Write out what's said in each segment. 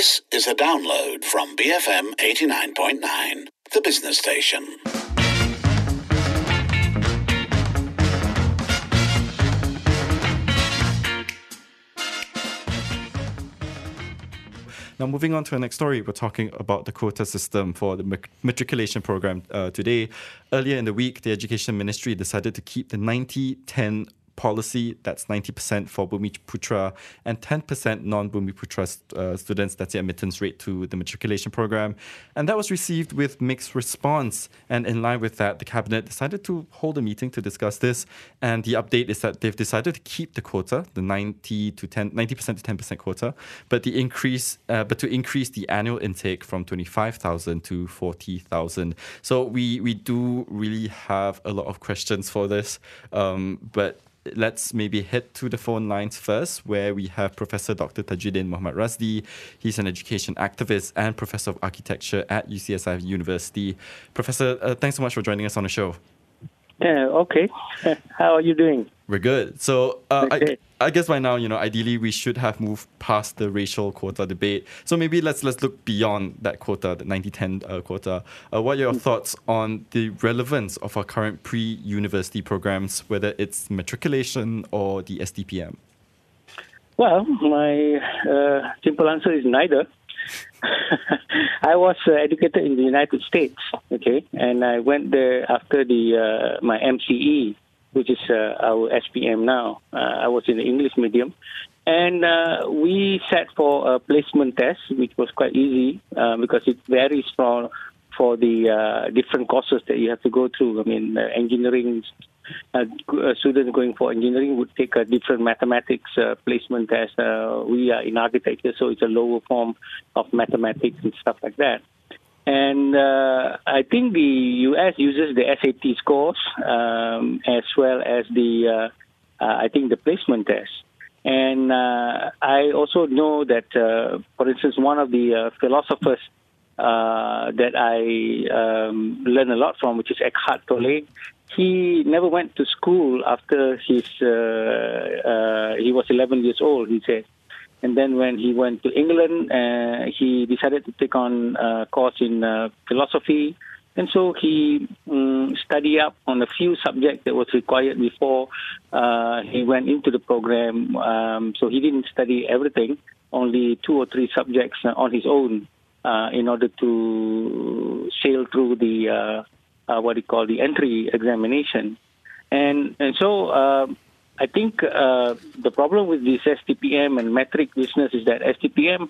This is a download from BFM 89.9, the business station. Now, moving on to our next story, we're talking about the quota system for the matriculation program today. Earlier in the week, the Education Ministry decided to keep the 90-10 policy. That's 90% for Bumiputra and 10% non-Bumiputra students. That's the admittance rate to the matriculation program. And that was received with mixed response. And in line with that, the Cabinet decided to hold a meeting to discuss this. And the update is that they've decided to keep the quota, the 90% to 10% quota, but to increase the annual intake from 25,000 to 40,000. So we do really have a lot of questions for this, but let's maybe head to the phone lines first, where we have Professor Dr. Tajuddin Muhammad Razdi. He's an education activist and Professor of Architecture at UCSI University. Professor, thanks so much for joining us on the show. Yeah, okay. How are you doing? We're good. So Okay. I guess by now, ideally we should have moved past the racial quota debate. So maybe let's look beyond that quota, the 90-10 quota. What are your thoughts on the relevance of our current pre-university programs, whether it's matriculation or the STPM? Well, my simple answer is neither. I was educated in the United States, okay, and I went there after my MCE, which is our SPM now. I was in the English medium, and we sat for a placement test, which was quite easy because it varies for the different courses that you have to go through. I mean, engineering students going for engineering would take a different mathematics placement test. We are in architecture, so it's a lower form of mathematics and stuff like that. And I think the US uses the SAT scores as well as the placement test. And I also know that, for instance, one of the philosophers that I learned a lot from, which is Eckhart Tolle, he never went to school after he was 11 years old, he said. And then when he went to England, he decided to take on a course in philosophy. And so he studied up on a few subjects that was required before he went into the program. So he didn't study everything, only 2 or 3 subjects on his own in order to sail through the the entry examination. And so I think the problem with this STPM and metric business is that STPM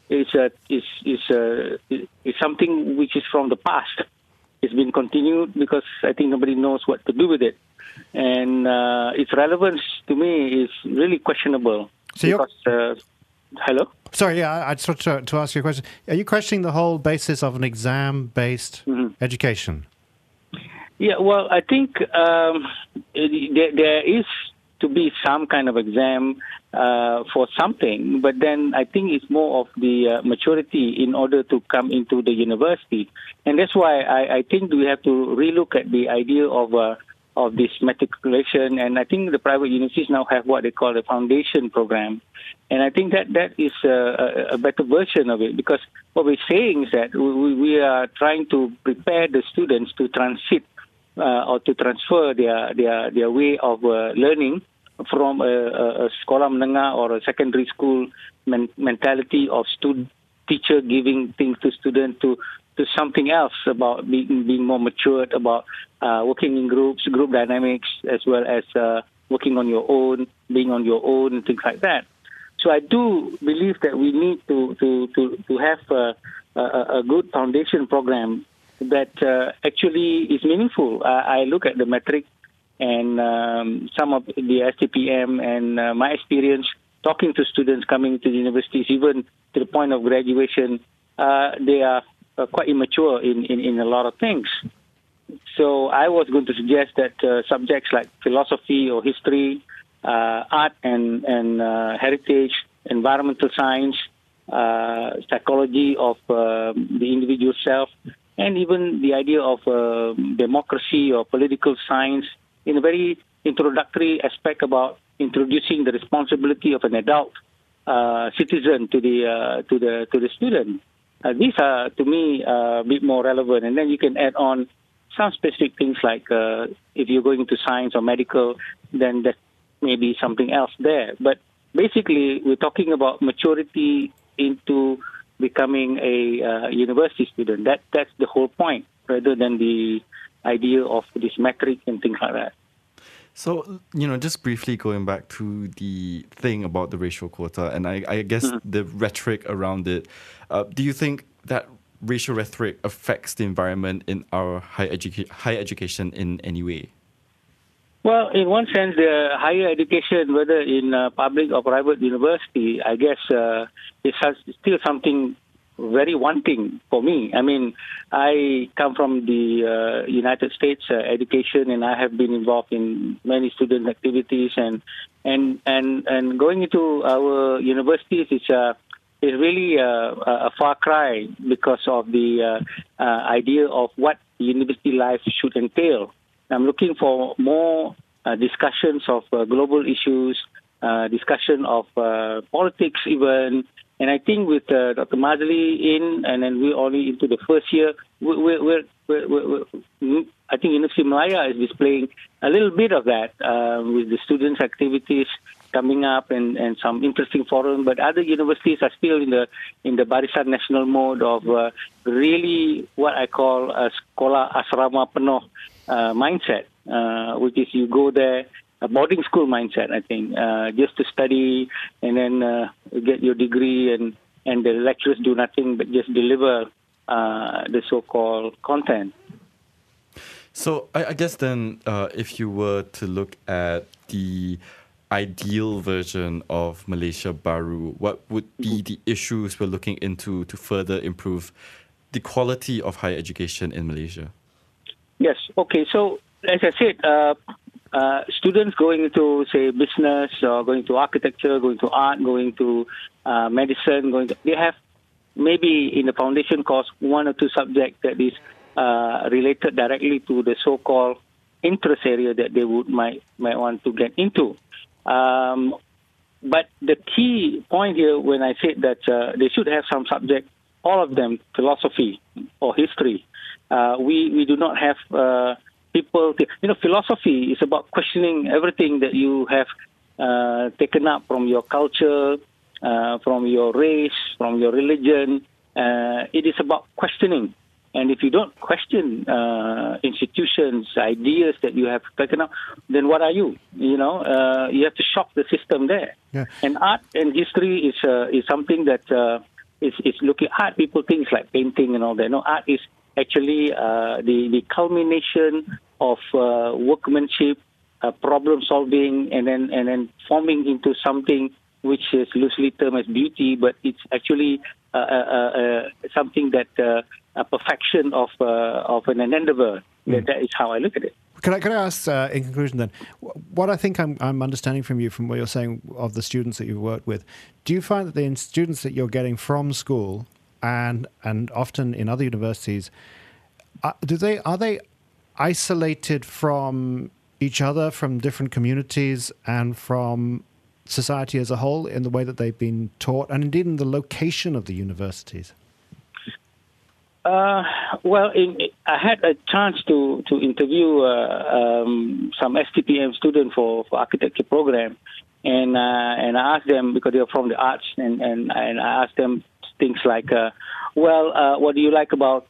is something which is from the past. It's been continued because I think nobody knows what to do with it. And its relevance to me is really questionable. So hello? Sorry, yeah, I just want to ask you a question. Are you questioning the whole basis of an exam-based education? Yeah, well, I think there is to be some kind of exam for something, but then I think it's more of the maturity in order to come into the university. And that's why I think we have to relook at the idea of this matriculation. And I think the private universities now have what they call the foundation program. And I think that is a better version of it, because what we're saying is that we are trying to prepare the students to transit or to transfer their way of learning from a sekolah menengah or a secondary school mentality of teacher giving things to students to something else, about being more matured, about working in groups, group dynamics, as well as working on your own, being on your own, things like that. So I do believe that we need to have a good foundation program that actually is meaningful. I look at the metric and some of the STPM and my experience talking to students coming to the universities, even to the point of graduation, they are quite immature in a lot of things. So I was going to suggest that subjects like philosophy or history, art and heritage, environmental science, psychology of the individual self, and even the idea of democracy or political science in a very introductory aspect about introducing the responsibility of an adult citizen to the student. These are, to me, a bit more relevant. And then you can add on some specific things like if you're going to science or medical, then that may be something else there. But basically, we're talking about maturity into becoming a university student. That's the whole point, rather than the idea of this metric and things like that. So, just briefly going back to the thing about the racial quota, and I guess the rhetoric around it, do you think that racial rhetoric affects the environment in our higher education in any way? Well, in one sense, the higher education, whether in public or private university, I guess it's still something very wanting for me. I mean, I come from the United States education, and I have been involved in many student activities, and going into our universities is really a far cry because of the idea of what university life should entail. I'm looking for more discussions of global issues, discussion of politics even. And I think with Dr. Mazli in, and then we're only into the first year, I think University Malaya is displaying a little bit of that with the students' activities coming up and some interesting forum. But other universities are still in the Barisan Nasional mode of really what I call a sekolah asrama penuh mindset, which is you go there, a boarding school mindset, I think, just to study and then get your degree, and the lecturers do nothing but just deliver the so-called content. So I guess then if you were to look at the ideal version of Malaysia Baru, what would be the issues we're looking into to further improve the quality of higher education in Malaysia? Yes. Okay. So as I said, students going into, say, business, or going to architecture, going to art, going to medicine, they have maybe in the foundation course 1 or 2 subjects that is related directly to the so-called interest area that they might want to get into. But the key point here, when I said that they should have some subject, all of them, philosophy or history, we do not have people. Philosophy is about questioning everything that you have taken up from your culture, from your race, from your religion. It is about questioning. And if you don't question institutions, ideas that you have taken up, then what are you? You have to shock the system there. Yeah. And art and history is something that is looking at people things like painting and all that. No, art is actually the culmination of workmanship, problem solving, and then forming into something which is loosely termed as beauty, but it's actually something that a perfection of an endeavor. That is how I look at it. Can I ask, in conclusion then, what I think I'm understanding from you, from what you're saying of the students that you've worked with, do you find that the students that you're getting from school and often in other universities, are they isolated from each other, from different communities, and from society as a whole in the way that they've been taught, and indeed in the location of the universities? Well, I had a chance to interview some STPM students for architecture program, and I asked them, because they're from the arts, and I asked them things like, what do you like about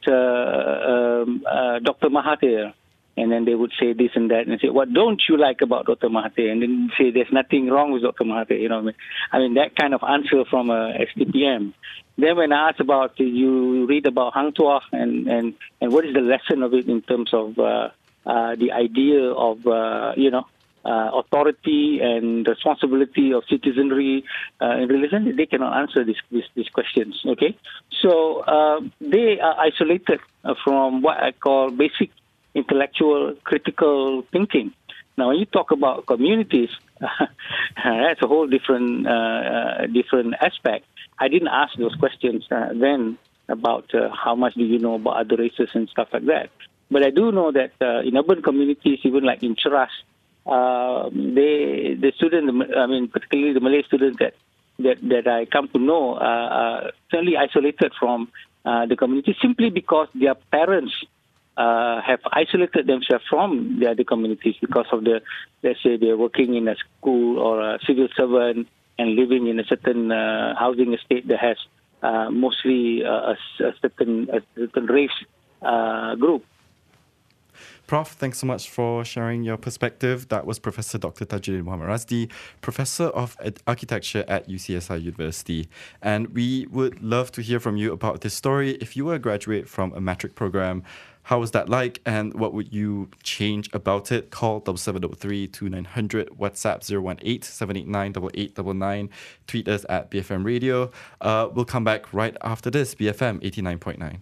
Dr. Mahathir? And then they would say this and that, and say, what don't you like about Dr. Mahathir? And then say there's nothing wrong with Dr. Mahathir. You know what I mean? that kind of answer from STPM. Then when I asked about, you read about Hang Tuah and what is the lesson of it in terms of the idea of authority and responsibility of citizenry in religion, they cannot answer these questions. Okay, so they are isolated from what I call basic intellectual critical thinking. Now, when you talk about communities, that's a whole different aspect. I didn't ask those questions then about how much do you know about other races and stuff like that. But I do know that in urban communities, even like in Cheras, the students, particularly the Malay students that that I come to know certainly isolated from the community simply because their parents have isolated themselves from the other communities because of let's say they're working in a school or a civil servant and living in a certain housing estate that has mostly a certain race group. Prof, thanks so much for sharing your perspective. That was Professor Dr. Tajuddin Muhammad Razdi, Professor of Architecture at UCSI University. And we would love to hear from you about this story. If you were a graduate from a matric program, how was that like, and what would you change about it? Call 7733-2900, WhatsApp 018-789-8899, tweet us at BFM Radio. We'll come back right after this, BFM 89.9.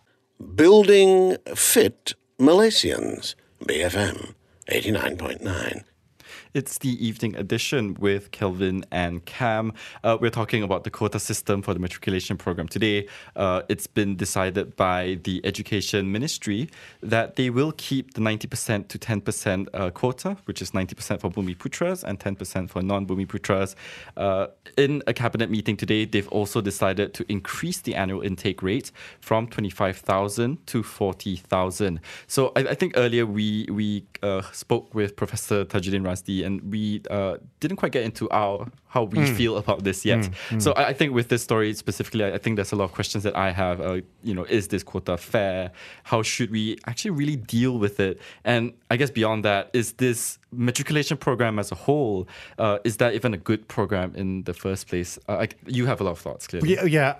Building Fit Malaysians, BFM 89.9. It's the evening edition with Kelvin and Cam. We're talking about the quota system for the matriculation program today. It's been decided by the Education Ministry that they will keep the 90% to 10% quota, which is 90% for Bumiputras and 10% for non-Bumiputras. In a cabinet meeting today, they've also decided to increase the annual intake rate from 25,000 to 40,000. So I think earlier we spoke with Professor Tajuddin Razdi, and we didn't quite get into how we feel about this yet. So I think with this story specifically, I think there's a lot of questions that I have. Is this quota fair? How should we actually really deal with it? And I guess beyond that, is this matriculation program as a whole, is that even a good program in the first place? You have a lot of thoughts, clearly.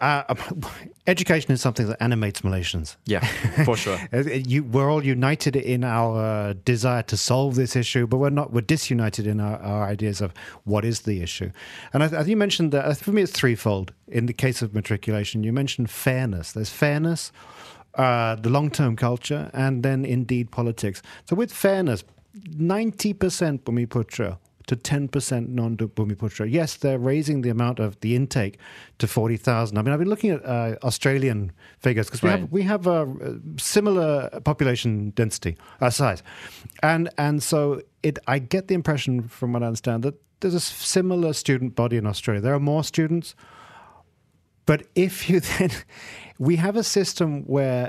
Education is something that animates Malaysians. Yeah, for sure. We're all united in our desire to solve this issue, but we're disunited in our ideas of what is the issue. And I think you mentioned that, for me, it's threefold. In the case of matriculation, you mentioned fairness. There's fairness, the long-term culture, and then indeed politics. So with fairness, 90% Bumiputra to 10% non-Bumiputra. Yes, they're raising the amount of the intake to 40,000. I mean, I've been looking at Australian figures because we have a similar population density, size. And so I get the impression, from what I understand, that there's a similar student body in Australia. There are more students. But if you then... We have a system where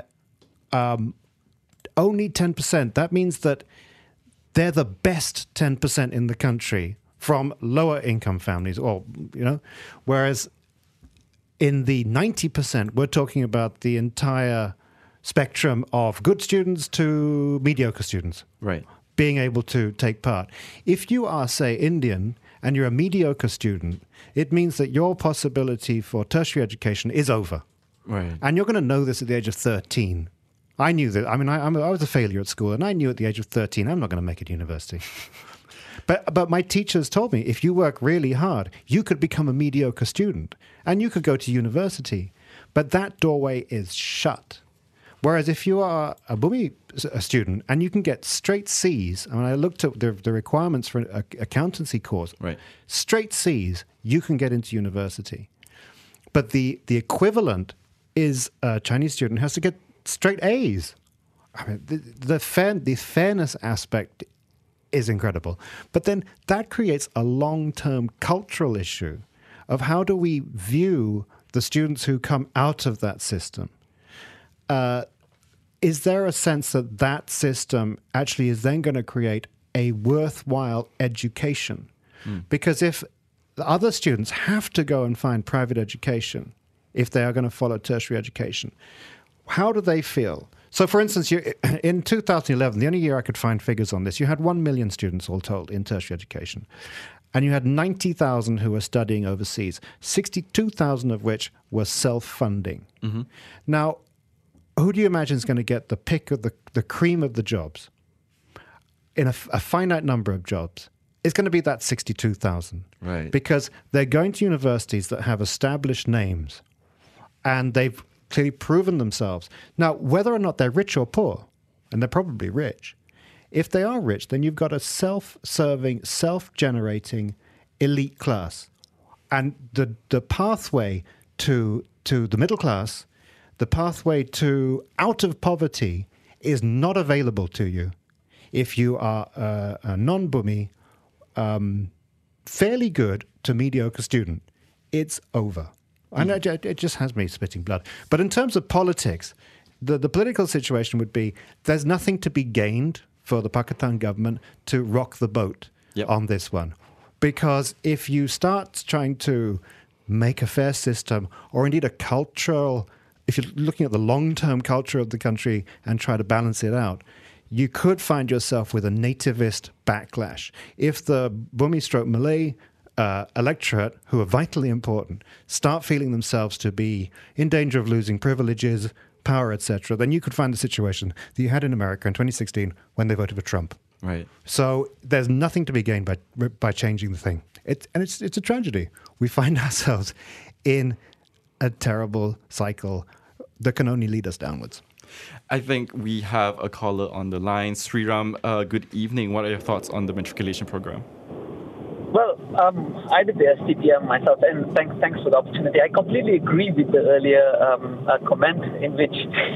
only 10%, that means that they're the best 10% in the country from lower income families, whereas in the 90%, we're talking about the entire spectrum of good students to mediocre students. Right. Being able to take part. If you are, say, Indian and you're a mediocre student, it means that your possibility for tertiary education is over. Right. And you're going to know this at the age of 13. I knew that. I mean, I was a failure at school, and I knew at the age of 13 I'm not going to make it to university. But my teachers told me, if you work really hard, you could become a mediocre student, and you could go to university. But that doorway is shut. Whereas if you are a Bumi student and you can get straight C's, I mean, I looked at the requirements for an accountancy course. Right. Straight C's, you can get into university. But the equivalent is a Chinese student has to get straight A's. I mean, the fairness aspect is incredible. But then that creates a long-term cultural issue of how do we view the students who come out of that system. Is there a sense that that system actually is then going to create a worthwhile education? Because if the other students have to go and find private education if they are going to follow tertiary education, how do they feel? So, for instance, in 2011, the only year I could find figures on this, you had 1 million students all told in tertiary education. And you had 90,000 who were studying overseas, 62,000 of which were self-funding. Mm-hmm. Now, who do you imagine is going to get the pick of the cream of the jobs? In a finite number of jobs, it's going to be that 62,000. Right. Because they're going to universities that have established names, and they've clearly proven themselves. Now, whether or not they're rich or poor, and they're probably rich, if they are rich, then you've got a self-serving, self-generating elite class. And the pathway to the middle class, the pathway to out of poverty is not available to you if you are a non-Bumi, fairly good to mediocre student it's over. And it just has me spitting blood. But in terms of politics, the political situation would be there's nothing to be gained for the Pakistan government to rock the boat on this one. Because if you start trying to make a fair system, or indeed a cultural, if you're looking at the long-term culture of the country and try to balance it out, you could find yourself with a nativist backlash. If the Bumi/Malay electorate, who are vitally important, start feeling themselves to be in danger of losing privileges, power, etc., then you could find the situation that you had in America in 2016 when they voted for Trump. Right. So there's nothing to be gained by changing the thing. It's a tragedy. We find ourselves in a terrible cycle that can only lead us downwards. I think we have a caller on the line. Sriram, good evening. What are your thoughts on the matriculation program? Well, I did the STPM myself, and thanks for the opportunity. I completely agree with the earlier comment in which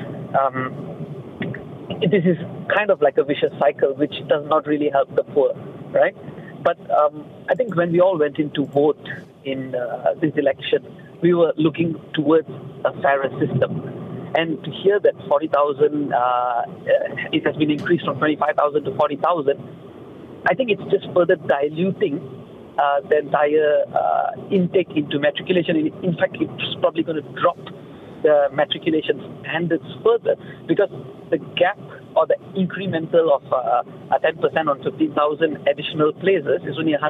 this is kind of like a vicious cycle which does not really help the poor, right? But I think when we all went in to vote in this election, we were looking towards a fairer system. And to hear that 40,000, it has been increased from 25,000 to 40,000, I think it's just further diluting the entire intake into matriculation. In fact, it's probably going to drop the matriculation standards further, because the gap or the incremental of 10% on 15,000 additional places is only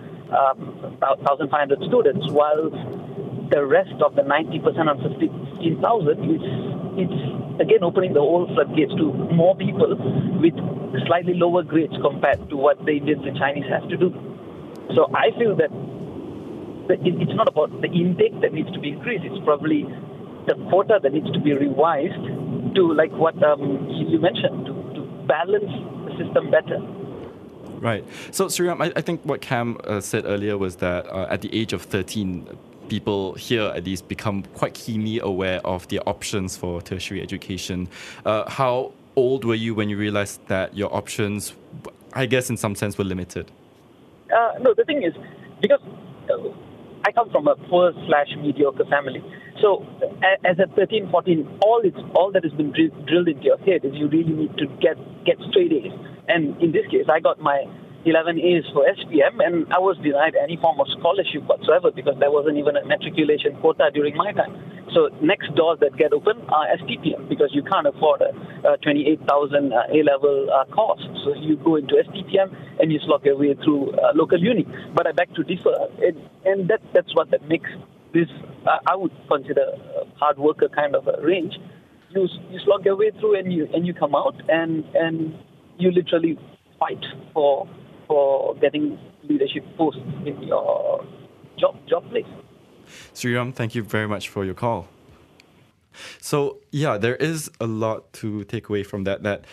1,500 students, while the rest of the 90% on 15,000 it's again opening the whole floodgates to more people with slightly lower grades compared to what the Indians and Chinese have to do. So I feel that it's not about the intake that needs to be increased. It's probably the quota that needs to be revised to, like what you mentioned, to balance the system better. Right. So, Sriram, I think what Cam said earlier was that at the age of 13, people here at least become quite keenly aware of their options for tertiary education. How old were you when you realized that your options, I guess in some sense, were limited? No, the thing is, because I come from a poor/mediocre family. So as a 13, 14, all that has been drilled into your head is you really need to get straight A's. And in this case, I got my 11 A's for SPM, and I was denied any form of scholarship whatsoever because there wasn't even a matriculation quota during my time. So next doors that get open are STPM, because you can't afford a 28,000 A-level cost. So you go into STPM and you slog your way through local uni. But I beg to differ, and that's what that makes this, I would consider a hard worker kind of a range. You slog your way through and you come out and you literally fight for getting leadership posts in your job place. Sriram, thank you very much for your call. So, yeah, there is a lot to take away from that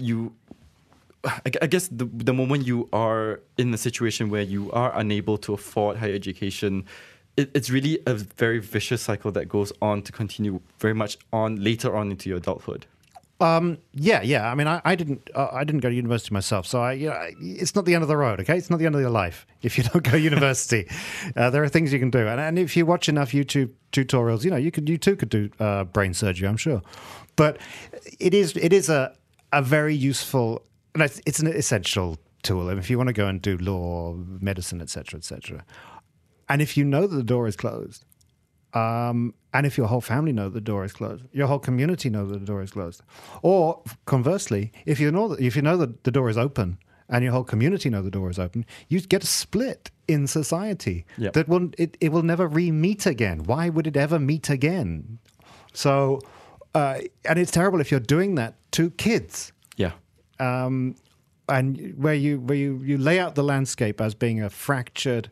I guess the moment you are in a situation where you are unable to afford higher education, it's really a very vicious cycle that goes on to continue very much on later on into your adulthood. Yeah. I mean, I didn't go to university myself, so it's not the end of the road. Okay, it's not the end of your life if you don't go to university. There are things you can do, and if you watch enough YouTube tutorials, you too could do brain surgery, I'm sure. But it is a very useful, and it's an essential tool. And if you want to go and do law, medicine, etc., and if you know that the door is closed. And if your whole family know the door is closed, your whole community know that the door is closed, or conversely, if you know that the door is open and your whole community know the door is open, you get a split in society that will never re-meet again. Why would it ever meet again? So, and it's terrible if you're doing that to kids. Yeah. And where you lay out the landscape as being a fractured,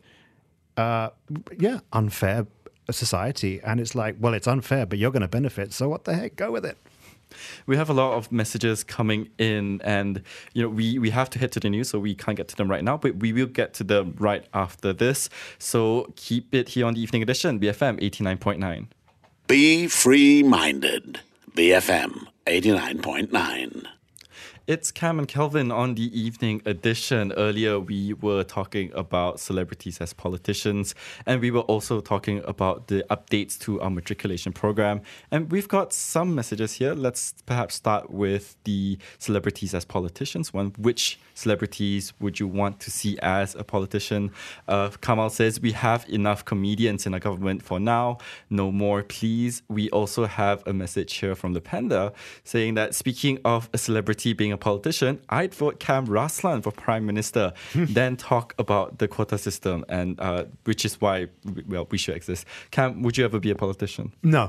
unfair society, and it's like, well, it's unfair, but you're going to benefit, so what the heck, go with it. We have a lot of messages coming in, and we have to head to the news, so we can't get to them right now, but we will get to them right after this. So keep it here on the Evening Edition, BFM 89.9. Be free-minded. BFM 89.9. It's Cam and Kelvin on the evening edition. Earlier, we were talking about celebrities as politicians, and we were also talking about the updates to our matriculation program. And we've got some messages here. Let's perhaps start with the celebrities as politicians one. Which celebrities would you want to see as a politician? Kamal says, we have enough comedians in our government for now. No more, please. We also have a message here from the Panda saying that speaking of a celebrity being a politician, I'd vote Cam Raslan for Prime Minister, then talk about the quota system, and which is why we should exist. Cam, would you ever be a politician? No.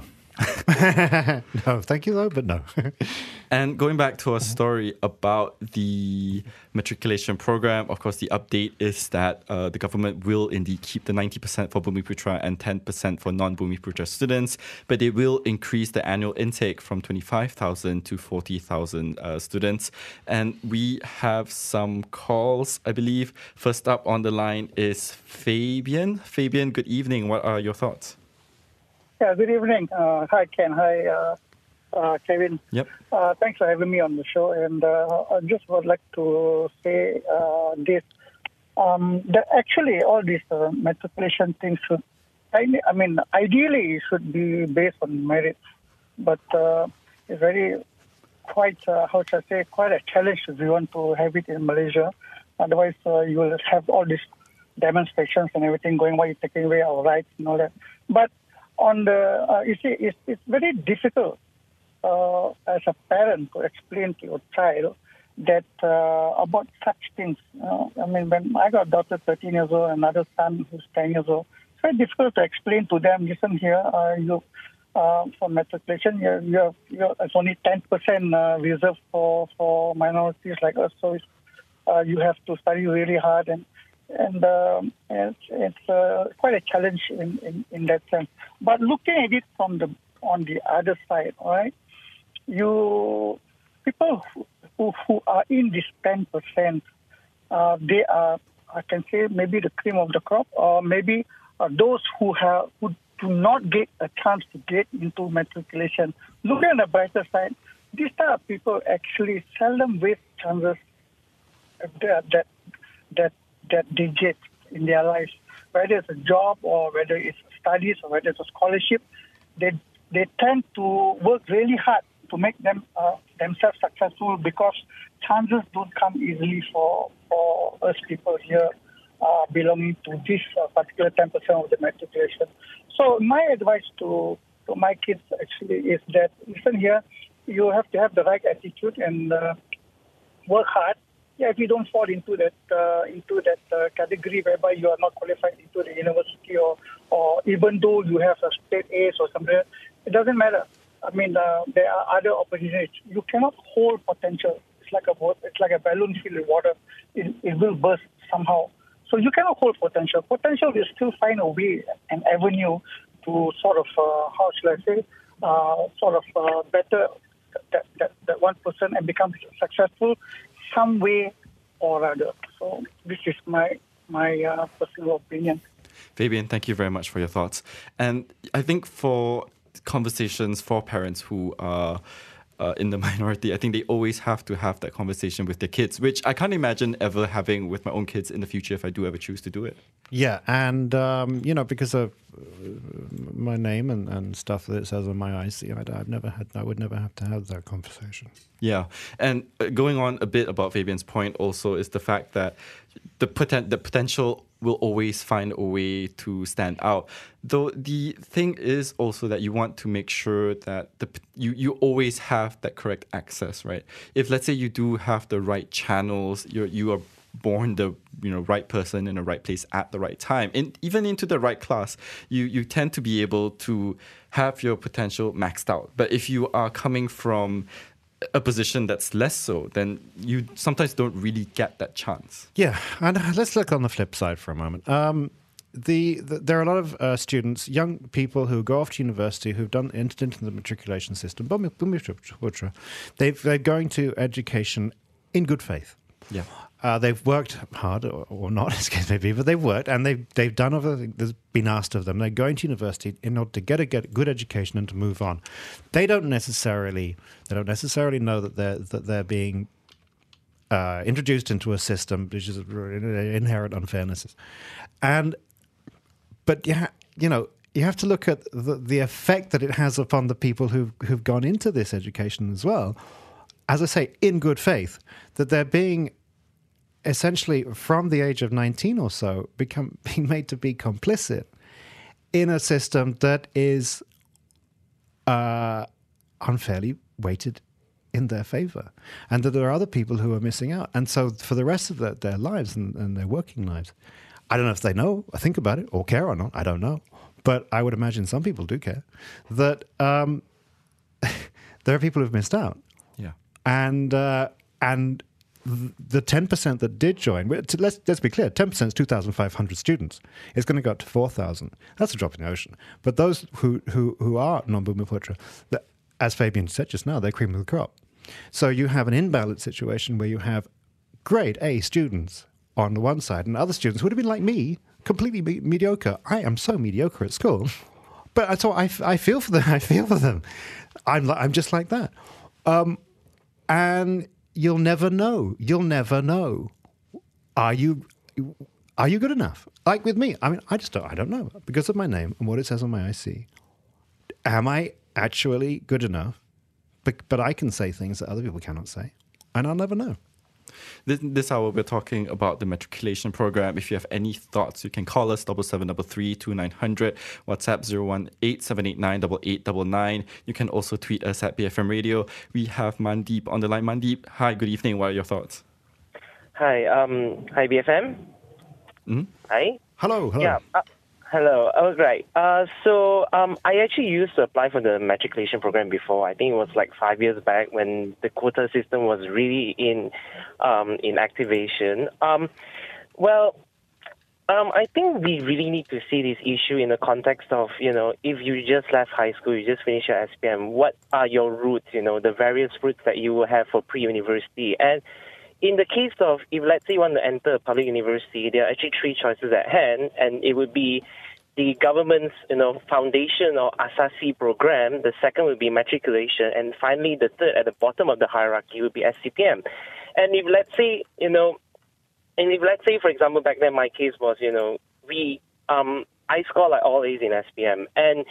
No, thank you though, but no. And going back to our story about the matriculation program, of course, the update is that the government will indeed keep the 90% for Bumiputra and 10% for non-Bumiputra students, but they will increase the annual intake from 25,000 to 40,000 students. And we have some calls, I believe. First up on the line is Fabian. Fabian, good evening. What are your thoughts? Yeah, good evening. Hi, Ken. Hi, Kevin. Yep. Thanks for having me on the show. And I just would like to say this. That actually, all these matriculation things should, ideally, it should be based on merit. But it's very quite a challenge if you want to have it in Malaysia. Otherwise, you will have all these demonstrations and everything going, why you're taking away our rights and all that. But on the, you see, it's very difficult as a parent to explain to your child that about such things. When I got a daughter 13 years old, another son who's 10 years old, it's very difficult to explain to them, listen here, for matriculation, it's only 10% reserved for minorities like us, so you have to study really hard, and it's quite a challenge in that sense. But looking at it on the other side, all right, people who are in this 10%, they are, I can say, maybe the cream of the crop, or maybe those who do not get a chance to get into matriculation. Looking at the brighter side, these type of people actually seldom waste chances that they get in their lives, whether it's a job or whether it's studies or whether it's a scholarship. They tend to work really hard to make themselves successful, because chances don't come easily for us people here belonging to this particular 10% of the matriculation. So my advice to my kids actually is that, listen here, you have to have the right attitude and work hard. Yeah, if you don't fall into that category whereby you are not qualified into the university, or even though you have a straight A's or something, it doesn't matter. There are other opportunities. You cannot hold potential. It's like a balloon filled with water. It will burst somehow. So you cannot hold potential. Potential will still find a way, an avenue to sort of, better that 1% and become successful some way or other. So this is my personal opinion. Fabian, thank you very much for your thoughts. And I think for conversations for parents who are in the minority, I think they always have to have that conversation with their kids, which I can't imagine ever having with my own kids in the future if I do ever choose to do it. Yeah, and, because of my name and stuff that it says on my IC, I would never have to have that conversation. Yeah, and going on a bit about Fabian's point also is the fact that the potential will always find a way to stand out. Though the thing is also that you want to make sure that you always have that correct access, right? If let's say you do have the right channels, you are born the right person in the right place at the right time, and even into the right class, you tend to be able to have your potential maxed out. But if you are coming from a position that's less so, then you sometimes don't really get that chance. Yeah, and let's look on the flip side for a moment. There are a lot of students, young people who go off to university who've entered into the matriculation system. They're going to education in good faith. Yeah. They've worked hard, or not, as case may be, but they've worked, and they've done everything that's been asked of them. They're going to university in order to get a good education and to move on. They don't necessarily know that they're being introduced into a system which is inherent unfairnesses. But you have to look at the effect that it has upon the people who've gone into this education as well. As I say, in good faith, that they're being essentially from the age of 19 or so being made to be complicit in a system that is unfairly weighted in their favor, and that there are other people who are missing out. And so for the rest of their lives and their working lives, I don't know if they know or think about it or care or not, I don't know. But I would imagine some people do care, that there are people who've missed out. Yeah. And the 10% that did join, let's be clear, 10% is 2,500 students. It's going to go up to 4,000. That's a drop in the ocean. But those who are non-Bumiputra, as Fabian said just now, they're cream of the crop. So you have an imbalanced situation where you have grade A students on the one side and other students who would have been like me, completely mediocre. I am so mediocre at school. But I feel for them. I feel for them. I'm just like that. And you'll never know. You'll never know. Are you good enough? Like with me, I mean, I don't know. Because of my name and what it says on my IC, am I actually good enough? But I can say things that other people cannot say, and I'll never know. This hour, we're talking about the matriculation program. If you have any thoughts, you can call us 7733-2900, WhatsApp 018-789-8899. You can also tweet us at BFM Radio. We have Mandeep on the line. Mandeep, hi, good evening. What are your thoughts? Hi, hi BFM. Mm-hmm. Hi. Hello. Yeah. Hello. Oh, right. So I actually used to apply for the matriculation program before. I think it was like 5 years back when the quota system was really in activation. I think we really need to see this issue in the context of, if you just left high school, you just finished your SPM, what are your routes, the various routes that you will have for pre-university. And in the case of, if let's say you want to enter a public university, there are actually three choices at hand, and it would be the government's, foundation or Asasi program. The second would be matriculation, and finally, the third at the bottom of the hierarchy would be SCPM. And if let's say, for example, back then my case was, I scored like all A's in SPM, and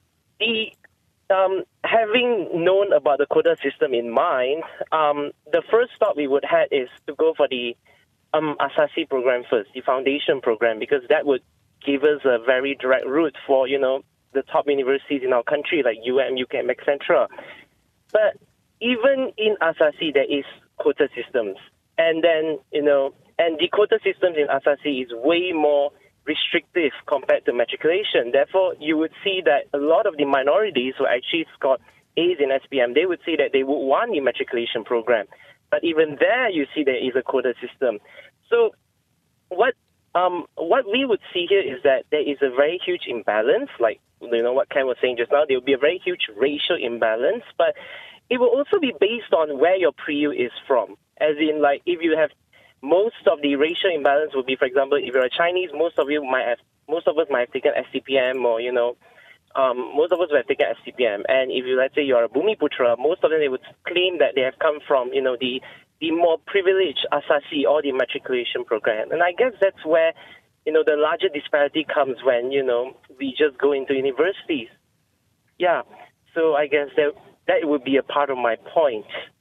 having known about the quota system in mind, the first thought we would have is to go for the Asasi program first, the foundation program, because that would give us a very direct route for, the top universities in our country like UKM, etc. But even in Asasi, there is quota systems. And then, and the quota systems in Asasi is way more restrictive compared to matriculation. Therefore, you would see that a lot of the minorities who actually scored A's in SPM, they would say that they would want the matriculation program. But even there, you see there is a quota system. So what we would see here is that there is a very huge imbalance, like what Ken was saying just now. There will be a very huge racial imbalance, but it will also be based on where your pre-U is from. As in, like, if you have most of the racial imbalance would be, for example, if you're a Chinese, most of us might have taken SCPM, or most of us would have taken SCPM. And if let's say you're a Bumiputra, most of them, they would claim that they have come from the more privileged Asasi or the matriculation program. And I guess that's where the larger disparity comes when we just go into universities. Yeah, so I guess that would be a part of my point.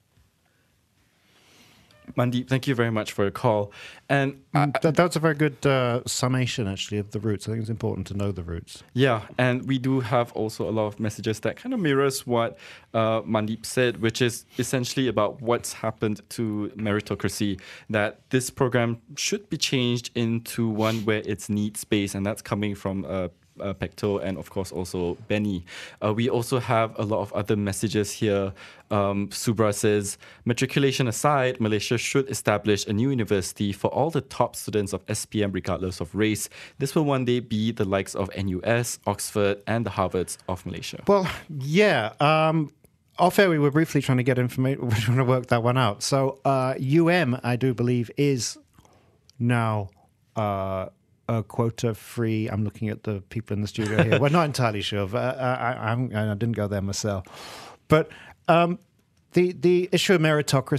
Mandeep, thank you very much for your call. And that's a very good summation, actually, of the roots. I think it's important to know the roots. Yeah, and we do have also a lot of messages that kind of mirrors what Mandeep said, which is essentially about what's happened to meritocracy, that this program should be changed into one where it's needs-based, and that's coming from Pecto and, of course, also Benny. We also have a lot of other messages here. Subra says, matriculation aside, Malaysia should establish a new university for all the top students of SPM regardless of race. This will one day be the likes of NUS, Oxford, and the Harvards of Malaysia. Well, yeah. Off air, we were briefly trying to get information. We're trying to work that one out. So I do believe, is now a quota-free. I'm looking at the people in the studio here. We're not entirely sure. I didn't go there myself. But the issue of meritocracy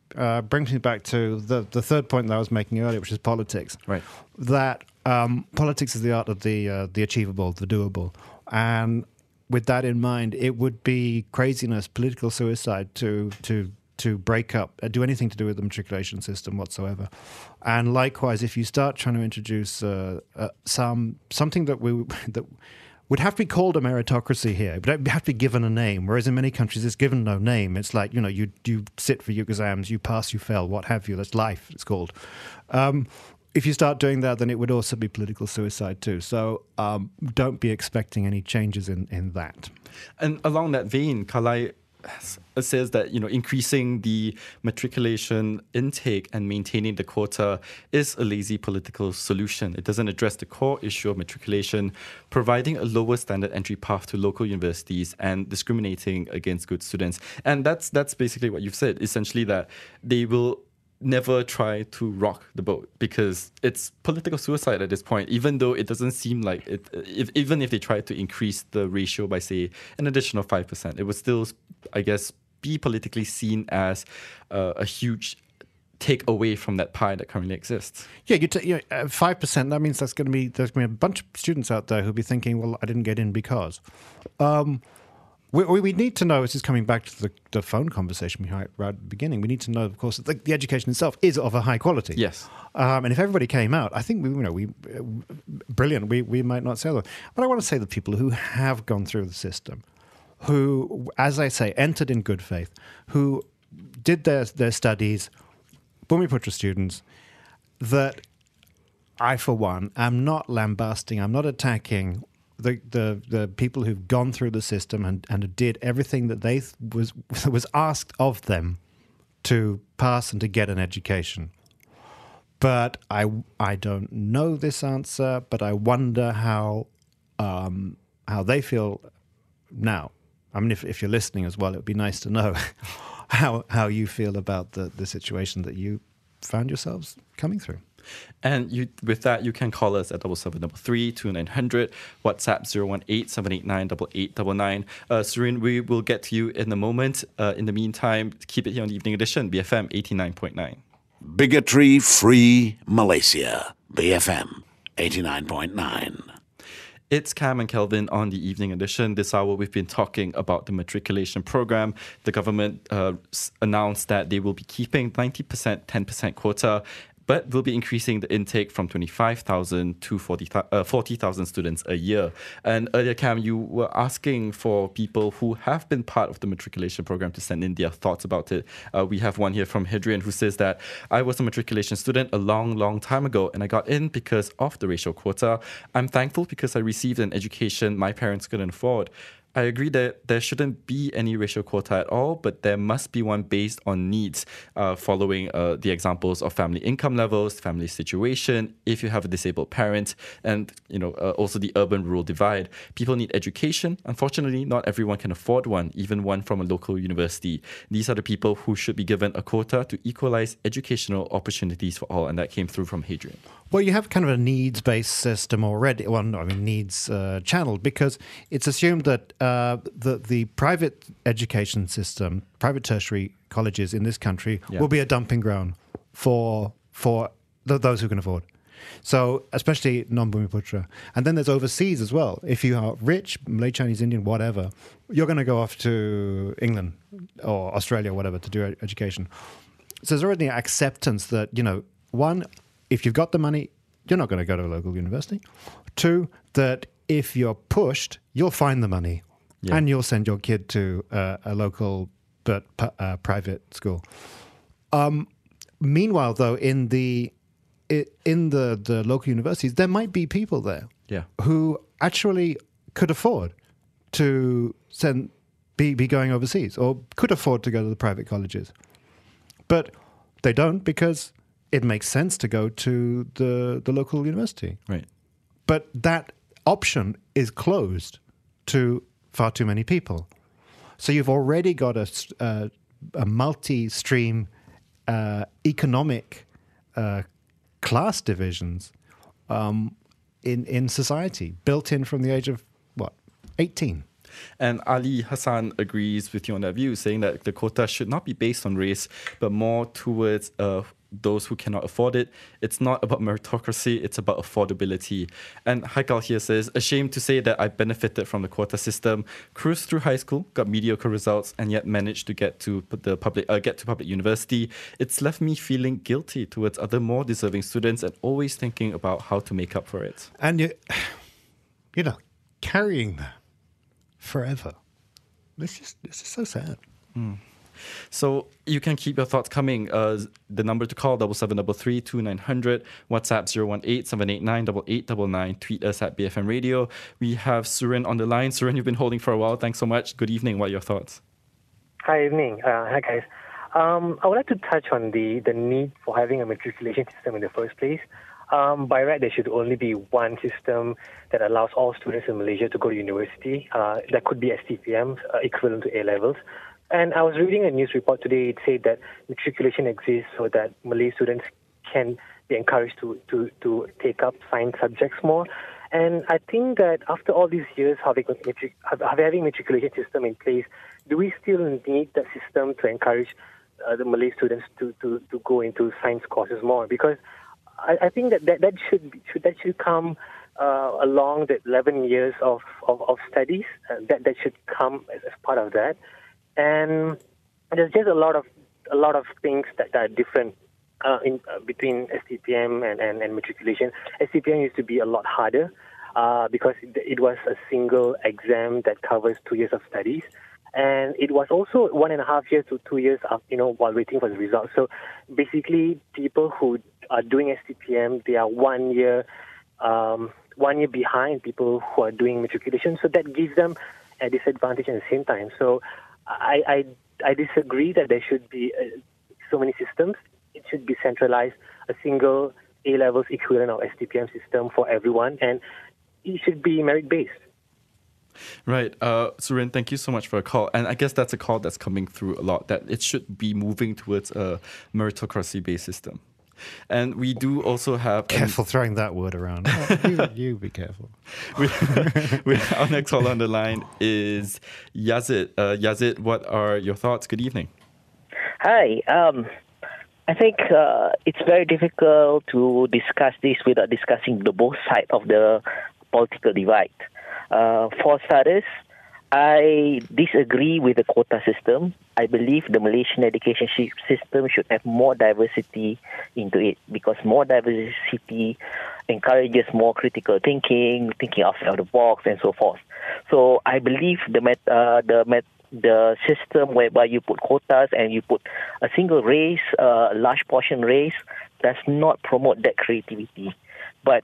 brings me back to the third point that I was making earlier, which is politics. Right. That politics is the art of the achievable, the doable. And with that in mind, it would be craziness, political suicide to break up, do anything to do with the matriculation system whatsoever. And likewise, if you start trying to introduce something that would have to be called a meritocracy here, but it would have to be given a name, whereas in many countries it's given no name. It's like, you sit for your exams, you pass, you fail, what have you. That's life, it's called. If you start doing that, then it would also be political suicide too. So don't be expecting any changes in that. And along that vein, Kalai says that increasing the matriculation intake and maintaining the quota is a lazy political solution. It doesn't address the core issue of matriculation, providing a lower standard entry path to local universities and discriminating against good students. And that's basically what you've said, essentially that they will never try to rock the boat because it's political suicide at this point, even though it doesn't seem like it. Even if they tried to increase the ratio by, say, an additional 5%, it would still, I guess, be politically seen as a huge take away from that pie that currently exists. Yeah, 5%. That means there's going to be a bunch of students out there who'll be thinking, well, I didn't get in because. We need to know, this is coming back to the phone conversation we had right at the beginning, we need to know, of course, that the education itself is of a high quality. Yes. And if everybody came out, I think brilliant, we might not say that. But I want to say the people who have gone through the system, who, as I say, entered in good faith, who did their studies, Bumiputra students, that I, for one, am not lambasting, I'm not attacking the people who've gone through the system and did everything that was asked of them to pass and to get an education. But I don't know this answer, but I wonder how they feel now. I mean, if you're listening as well, it would be nice to know how you feel about the situation that you found yourselves coming through. And with that, you can call us at 7733 2900, WhatsApp 018-789-8899. Surin, we will get to you in a moment. In the meantime, keep it here on the Evening Edition, BFM 89.9. Bigotry-free Malaysia, BFM 89.9. It's Cam and Kelvin on the Evening Edition. This hour, we've been talking about the matriculation program. The government announced that they will be keeping 90%, 10% quota, but will be increasing the intake from 25,000 to 40,000 students a year. And earlier, Cam, you were asking for people who have been part of the matriculation program to send in their thoughts about it. We have one here from Hadrian who says that I was a matriculation student a long, long time ago, and I got in because of the racial quota. I'm thankful because I received an education my parents couldn't afford. I agree that there shouldn't be any racial quota at all, but there must be one based on needs, following the examples of family income levels, family situation, if you have a disabled parent, and also the urban-rural divide. People need education. Unfortunately, not everyone can afford one, even one from a local university. These are the people who should be given a quota to equalize educational opportunities for all, and that came through from Hadrian. Well, you have kind of a needs-based system already. Well, no, I mean needs channeled, because it's assumed that the private education system, private tertiary colleges in this country, will be a dumping ground for those who can afford. So, especially non-Bumiputra. And then there's overseas as well. If you are rich, Malay, Chinese, Indian, whatever, you're going to go off to England or Australia or whatever to do education. So there's already acceptance that, one, if you've got the money, you're not going to go to a local university. Two, that if you're pushed, you'll find the money and you'll send your kid to a local but private school. Meanwhile, though, in the local universities, there might be people there who actually could afford to be going overseas or could afford to go to the private colleges. But they don't because it makes sense to go to the local university. Right. But that option is closed to far too many people. So you've already got a multi-stream economic class divisions in society built in from the age of, 18. And Ali Hassan agrees with you on that view, saying that the quota should not be based on race, but more towards those who cannot afford it. It's not about meritocracy, it's about affordability. And Haikal here says, ashamed to say that I benefited from the quota system, cruised through high school, got mediocre results, and yet managed to get to public university. It's left me feeling guilty towards other more deserving students and always thinking about how to make up for it. And you know, carrying that forever. This is so sad. So you can keep your thoughts coming. The number to call, 7733 2900, WhatsApp 018-789-8899, tweet us at BFM Radio. We have Surin on the line. Surin, you've been holding for a while. Thanks so much. Good evening. What are your thoughts? Hi, evening. Hi, guys. I would like to touch on the need for having a matriculation system in the first place. By right, there should only be one system that allows all students in Malaysia to go to university. That could be STPM, equivalent to A-levels. And I was reading a news report today. It said that matriculation exists so that Malay students can be encouraged to take up science subjects more. And I think that after all these years having matriculation system in place, do we still need that system to encourage the Malay students to go into science courses more? Because I think that should come along the 11 years of studies. That should come as part of that. And there's just a lot of things that are different between STPM and matriculation. STPM used to be a lot harder because it was a single exam that covers 2 years of studies, and it was also 1.5 years to 2 years while waiting for the results. So basically, people who are doing STPM, they are 1 year behind people who are doing matriculation. So that gives them a disadvantage at the same time. So I disagree that there should be so many systems. It should be centralized, a single A-levels equivalent of STPM system for everyone, and it should be merit-based. Right. Surin, thank you so much for a call. And I guess that's a call that's coming through a lot, that it should be moving towards a meritocracy-based system. And we do also have... Careful throwing that word around. You be careful. Our next caller on the line is Yazid. Yazid, what are your thoughts? Good evening. Hi. I think it's very difficult to discuss this without discussing the both sides of the political divide. For starters, I disagree with the quota system. I believe the Malaysian education system should have more diversity into it, because more diversity encourages more critical thinking outside the box, and so forth. So I believe the system whereby you put quotas and you put a single race, a large portion race, does not promote that creativity. But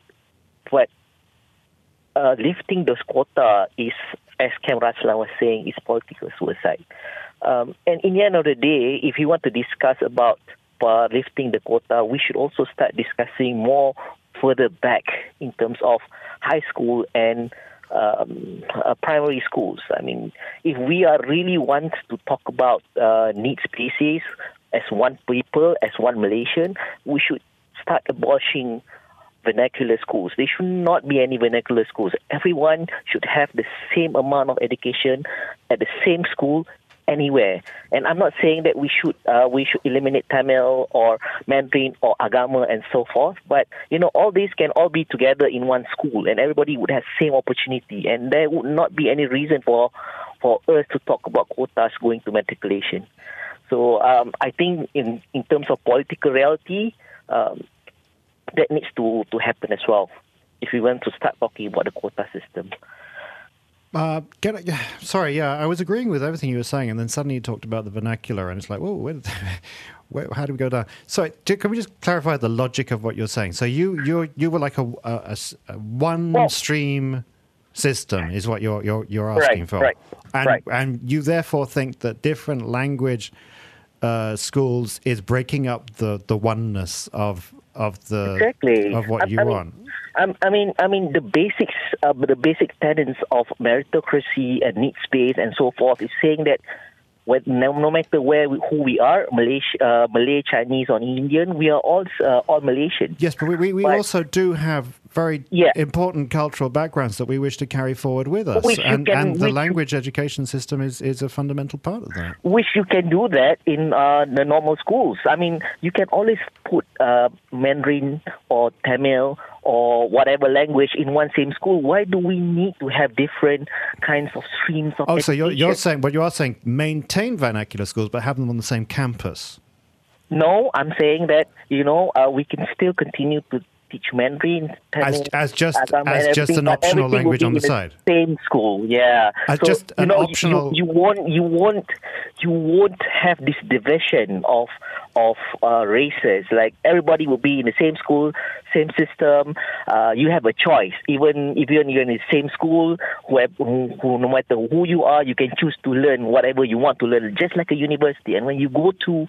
lifting those quota is, as Cam Raslan was saying, is political suicide. And in the end of the day, if you want to discuss about lifting the quota, we should also start discussing more further back in terms of high school and primary schools. I mean, if we are really want to talk about need species as one people, as one Malaysian, we should start abolishing vernacular schools. There should not be any vernacular schools. Everyone should have the same amount of education at the same school anywhere. And I'm not saying that we should eliminate Tamil or Mandarin or Agama and so forth, but all these can all be together in one school, and everybody would have same opportunity, and there would not be any reason for us to talk about quotas going to matriculation. So I think in terms of political reality, that needs to happen as well if we want to start talking about the quota system. Sorry, I was agreeing with everything you were saying, and then suddenly you talked about the vernacular, and it's like, whoa, how do we go down? So, can we just clarify the logic of what you're saying? So, you were like a one stream system is what you're asking for, right? And you therefore think that different language schools is breaking up the oneness of what you want. I mean, the basics, the basic tenets of meritocracy and need-based and so forth is saying that no matter who we are, Malay, Chinese, or Indian, we are all Malaysian. Yes, but we also do have very important cultural backgrounds that we wish to carry forward with us. And the language education system is a fundamental part of that. Which you can do that in the normal schools. I mean, you can always put Mandarin or Tamil or whatever language in one same school. Why do we need to have different kinds of streams of education? So you're saying, but you are saying maintain vernacular schools, but have them on the same campus. No, I'm saying that, we can still continue to teach Mandarin, Tamil, as just an optional language on the side. Same school, yeah. As just an optional. You won't have this division of races. Like everybody will be in the same school, same system. You have a choice. Even if you're in the same school, who no matter who you are, you can choose to learn whatever you want to learn, just like a university. And when you go to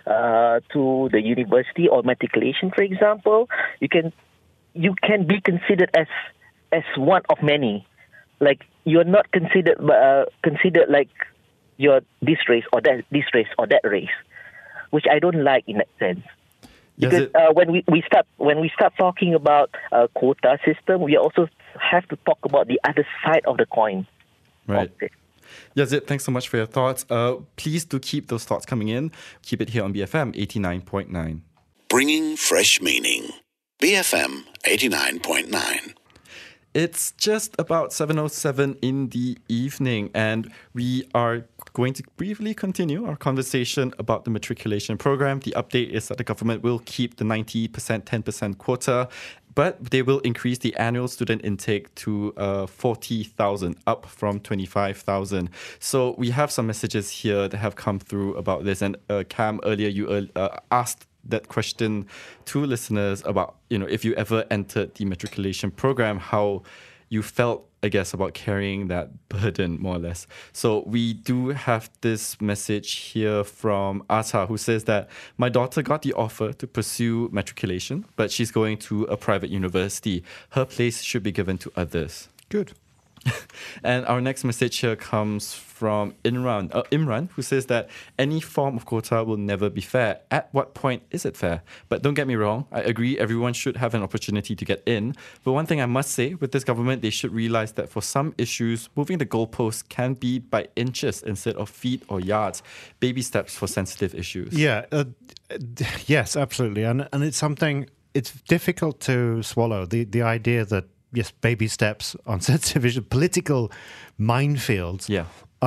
the university or matriculation, for example, you can be considered as one of many. Like you're not considered like you're this race or that race, which I don't like in that sense. Because when we start talking about quota system, we also have to talk about the other side of the coin. Right. Yazid, thanks so much for your thoughts. Please do keep those thoughts coming in. Keep it here on BFM 89.9. Bringing fresh meaning. BFM 89.9. It's just about 7:07 in the evening, and we are going to briefly continue our conversation about the matriculation program. The update is that the government will keep the 90%, 10% quota, but they will increase the annual student intake to 40,000, up from 25,000. So we have some messages here that have come through about this. And Cam, earlier you asked that question to listeners about, if you ever entered the matriculation program, how you felt, I guess, about carrying that burden, more or less. So we do have this message here from Asa, who says that my daughter got the offer to pursue matriculation, but she's going to a private university. Her place should be given to others. Good. And our next message here comes from Imran, who says that any form of quota will never be fair. At what point is it fair? But don't get me wrong, I agree everyone should have an opportunity to get in. But one thing I must say, with this government, they should realize that for some issues, moving the goalposts can be by inches instead of feet or yards. Baby steps for sensitive issues. Yeah, yes, absolutely. And it's something, it's difficult to swallow, the idea that yes, baby steps on sensitive issues, political minefields. Yeah.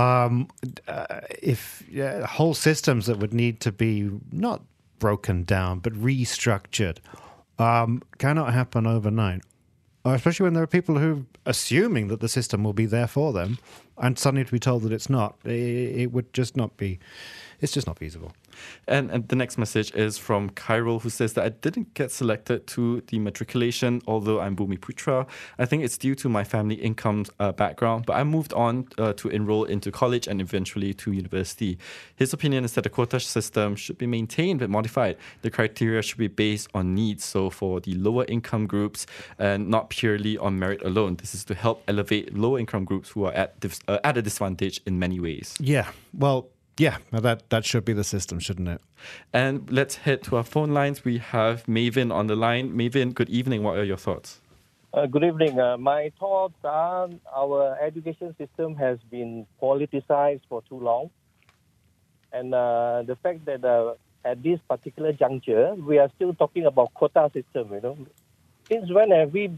Whole systems that would need to be not broken down but restructured cannot happen overnight. Especially when there are people who are assuming that the system will be there for them, and suddenly to be told that it's not, it would just not be. It's just not feasible. And the next message is from Kyril, who says that I didn't get selected to the matriculation, although I'm Bumiputra. I think it's due to my family income background, but I moved on to enroll into college and eventually to university. His opinion is that the quota system should be maintained but modified. The criteria should be based on needs, so for the lower income groups and not purely on merit alone. This is to help elevate lower income groups who are at a disadvantage in many ways. Yeah, well, yeah, that should be the system, shouldn't it? And let's head to our phone lines. We have Mavin on the line. Mavin, good evening. What are your thoughts? Good evening. My thoughts are our education system has been politicized for too long. And the fact that at this particular juncture, we are still talking about quota system, Since when have we,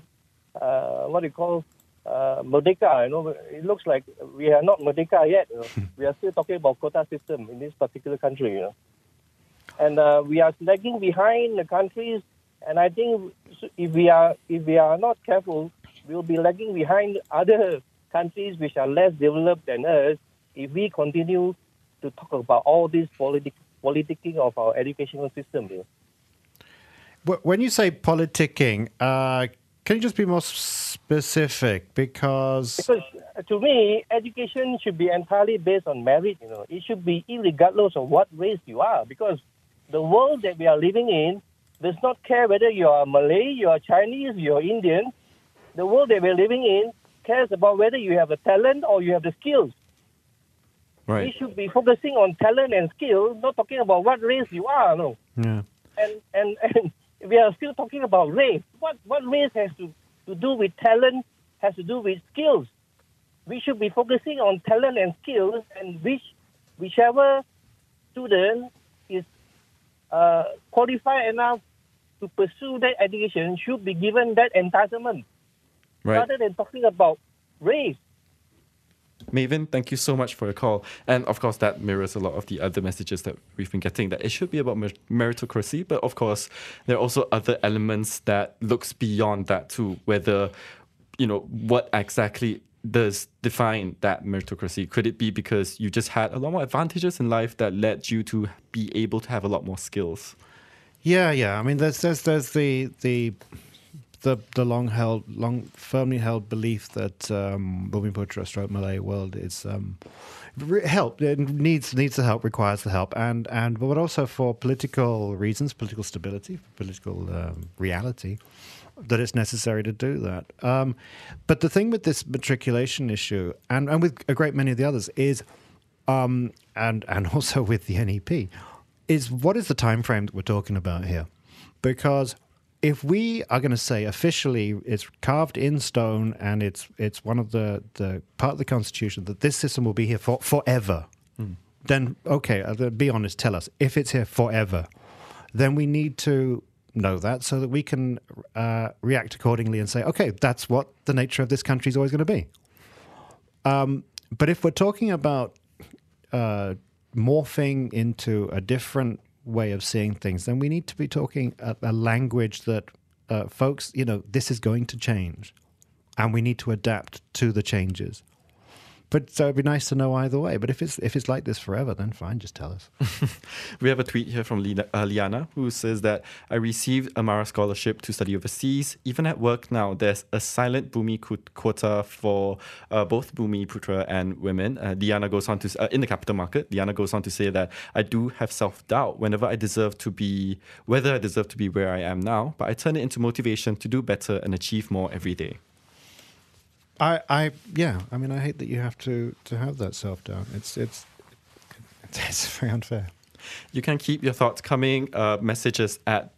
Merdeka, it looks like we are not Merdeka yet. We are still talking about quota system in this particular country. And we are lagging behind the countries. And I think if we are not careful, we'll be lagging behind other countries which are less developed than us if we continue to talk about all this politicking of our educational system. When you say politicking, can you just be more specific? Because to me, education should be entirely based on merit. It should be irregardless of what race you are. Because the world that we are living in does not care whether you are Malay, you are Chinese, you are Indian. The world that we are living in cares about whether you have a talent or you have the skills. Right. We should be focusing on talent and skill, not talking about what race you are. No. Yeah. And we are still talking about race. What race has to to do with talent, has to do with skills. We should be focusing on talent and skills, and whichever student is qualified enough to pursue that education should be given that entitlement, rather than talking about race. Maven, thank you so much for your call. And of course, that mirrors a lot of the other messages that we've been getting, that it should be about meritocracy. But of course, there are also other elements that looks beyond that too, whether, what exactly does define that meritocracy. Could it be because you just had a lot more advantages in life that led you to be able to have a lot more skills? Yeah. I mean, there's the firmly held belief that Bumiputra / Malay world is help. It needs the help, requires the help, but also for political reasons, political stability, political reality, that it's necessary to do that. But the thing with this matriculation issue, and with a great many of the others, is, and also with the NEP, is what is the time frame that we're talking about here? Because if we are going to say officially it's carved in stone and it's one of the part of the Constitution that this system will be here for forever, then okay, be honest, tell us. If it's here forever, then we need to know that so that we can react accordingly and say, okay, that's what the nature of this country is always going to be. But if we're talking about morphing into a different way of seeing things, then we need to be talking a language that folks, this is going to change and we need to adapt to the changes. But so it'd be nice to know either way. But if it's like this forever, then fine, just tell us. We have a tweet here from Liana, who says that I received a Mara scholarship to study overseas. Even at work now, there's a silent Bumi quota for both Bumiputra and women. Liana goes on to, in the capital market, Liana goes on to say that I do have self-doubt whether I deserve to be where I am now, but I turn it into motivation to do better and achieve more every day. I hate that you have to have that self-doubt. It's very unfair. You can keep your thoughts coming. Messages at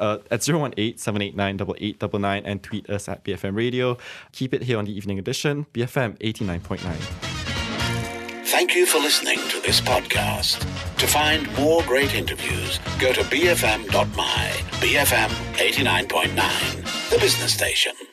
018-789-8899 and tweet us at BFM Radio. Keep it here on the Evening Edition, BFM 89.9. Thank you for listening to this podcast. To find more great interviews, go to bfm.my. BFM 89.9, the business station.